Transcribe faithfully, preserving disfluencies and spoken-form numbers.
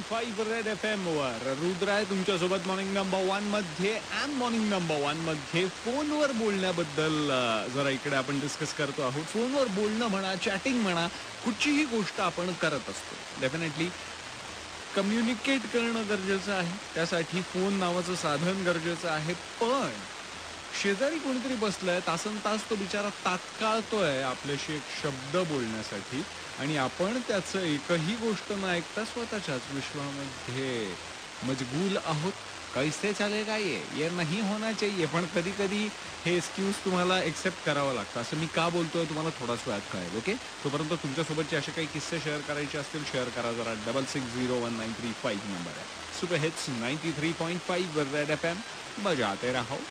Five red FM M वर रुद्र आहे तुमच्यासोबत मॉर्निंग नंबर वन मध्ये अँड मॉर्निंग नंबर वन मध्ये फोनवर बोलण्याबद्दल अ, जरा इकडे आपण डिस्कस करतो आहोत. फोनवर बोलणं म्हणा, चॅटिंग म्हणा, कुठचीही गोष्ट आपण करत असतो. डेफिनेटली कम्युनिकेट करणं गरजेचं आहे. त्यासाठी फोन नावाचं साधन गरजेचं आहे. पण शेजारी कोणीतरी बसलंय, तासनतास तो बिचारा तात्काळतोय आपल्याशी एक शब्द बोलण्यासाठी आणि आपण त्याचं एकही गोष्ट न ऐकता स्वतःच्याच विश्वामध्ये मशगूल आहोत. कैसे चलेगा ये? ये नहीं होना चाहिए. पण कधी-कधी हे एक्सक्यूज तुम्हाला एक्सेप्ट करावं लागतं. असं मी का बोलतोय तुम्हाला थोड्याच वेळात कळेल. ओके. तोपर्यंत तुमच्यासोबतचे असे काही किस्से शेअर करायचे असतील, शेअर करा जरा. Double six zero one nine three five number आहे. Super hits ninety three point five red FM एम बजाते रहो.